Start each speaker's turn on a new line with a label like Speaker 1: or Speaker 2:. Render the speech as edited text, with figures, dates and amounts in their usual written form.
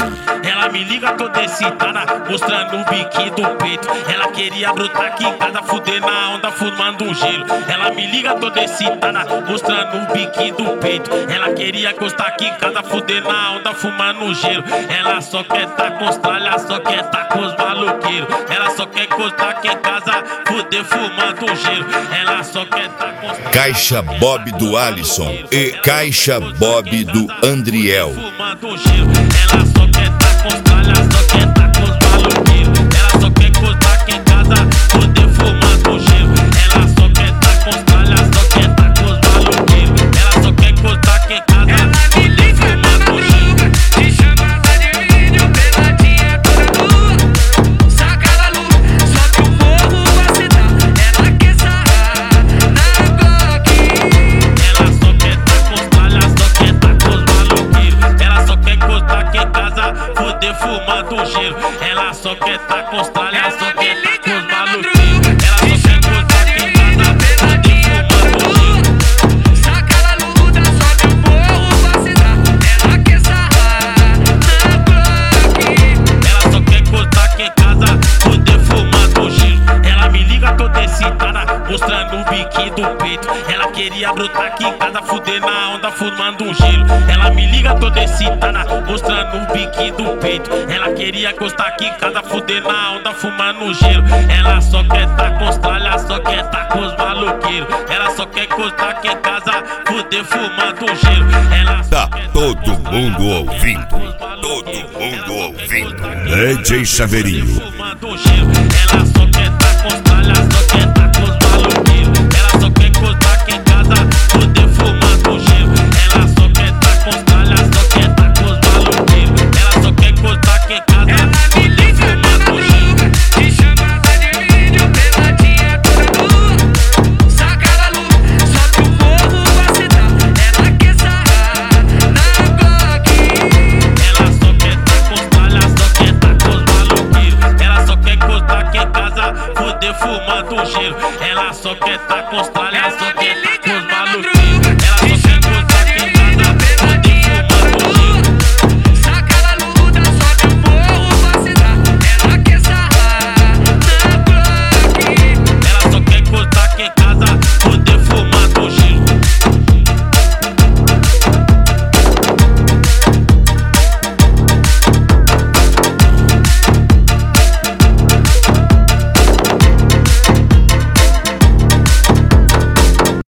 Speaker 1: Ela me liga toda excitada, mostrando o biquinho do peito. Ela queria brotar aqui em casa, fuder na onda, fumando um gelo. Ela me liga toda excitada, mostrando o biquinho do peito. Ela queria encostar aqui em casa, fuder na onda, fumando um gelo. Ela só quer tá com os tralhas, só quer tá com os maloqueiros. Ela só quer encostar aqui em casa, fuder fumando um gelo. Ela só quer tá com os
Speaker 2: Caixa Bob do Alisson e Caixa Bob do Andriel.
Speaker 1: fumando um gelo. Ela só quer tá com os tralhas, só quer tá com os maloqueiros. Ela só quer encostar aqui em casa, fuder fumando um gelo. Ela só quer tá com os tralhas, só quer tá com os maloqueiros. Ela só quer encostar aqui em casa, fuder fumando um gelo.
Speaker 3: De chamada de vídeo, peladinha toda nua. Saca na lua, sobe o morro pra sentar. Ela quer sarrar na Glock.
Speaker 1: Ela só quer tá com os tralhas, só quer tá com os maloqueiros. Ela só quer encostar aqui em casa, fuder fumando um gelo. Ela só quer tá com os tralhas, só quer tá com os maloqueiros. Ela só quer encostar aqui em casa, fuder fumando um gelo.
Speaker 3: Saca na luta, sobe o morro pra sentar. Ela quer sarrar na Glock.
Speaker 1: Ela só quer encostar aqui em casa, fuder fumando um gelo. Ela me liga toda excitada, mostrando o biquinho do peito. Ela queria brotar aqui em casa, fuder na onda, fumando um gelo. Ela me liga toda excitada, mostrando o biquinho do peito. Ela queria encostar aqui em casa, fuder na onda, fumando um gelo. Ela só quer tá com os tralhas, só quer tá com os maloqueiros. Ela só quer encostar aqui em casa, fuder fumando um gelo. Ela só
Speaker 2: Tá
Speaker 1: quer
Speaker 2: todo mundo ouvindo, todo mundo ouvindo. DJ Chaveirinho.
Speaker 1: fumando um gelo. Ela só quer tá com os tralhas, só quer